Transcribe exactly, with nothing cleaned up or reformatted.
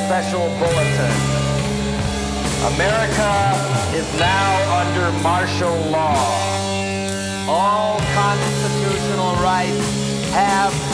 special bulletin. America is now under martial law. All constitutional rights have